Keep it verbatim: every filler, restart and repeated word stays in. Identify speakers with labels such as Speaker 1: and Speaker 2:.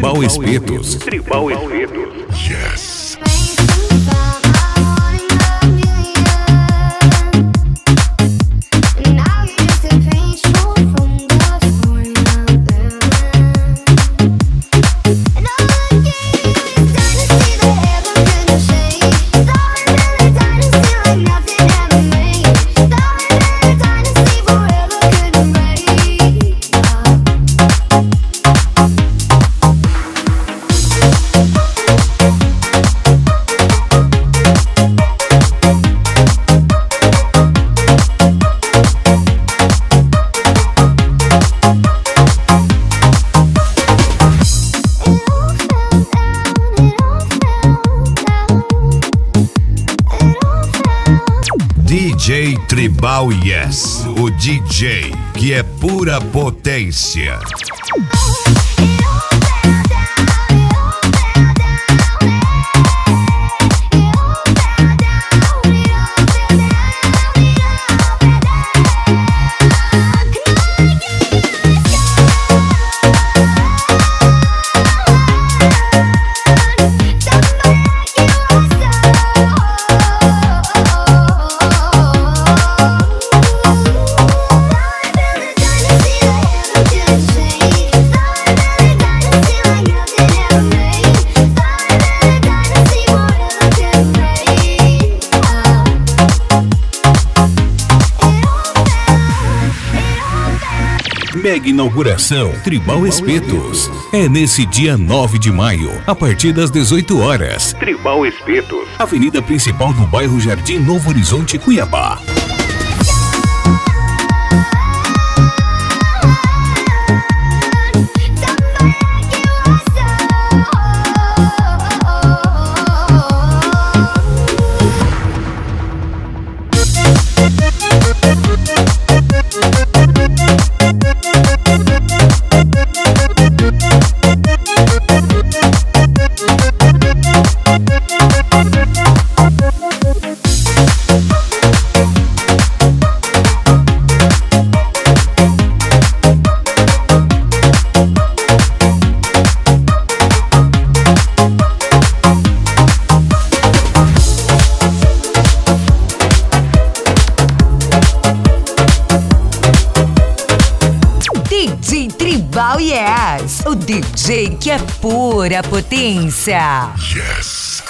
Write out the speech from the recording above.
Speaker 1: Tribal Espetos.
Speaker 2: Tribal Espetos.
Speaker 1: Yes. D J Tribal Yes, o D J que é pura potência. Mega inauguração Tribal Espetos. É nesse dia nove de maio, a partir das dezoito horas.
Speaker 2: Tribal Espetos.
Speaker 1: Avenida principal do bairro Jardim Novo Horizonte, Cuiabá.
Speaker 3: D J Tribal Yes, o D J que é pura potência.
Speaker 1: Yes.